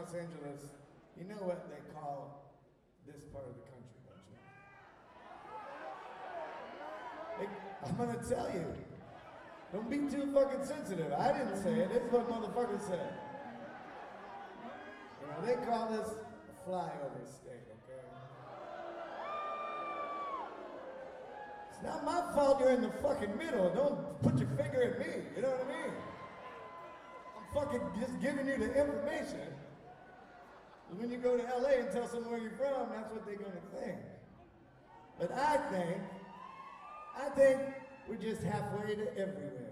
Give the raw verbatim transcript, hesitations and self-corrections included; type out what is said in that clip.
Los Angeles, you know what they call this part of the country, don't you? They, I'm gonna tell you. Don't be too fucking sensitive. I didn't say it. This is what motherfuckers said. You know, they call this a flyover state, okay? It's not my fault you're in the fucking middle. Don't put your finger at me. You know what I mean? I'm fucking just giving you the information. When you go to L A and tell someone where you're from, that's what they're gonna think. But I think, I think we're just halfway to everywhere.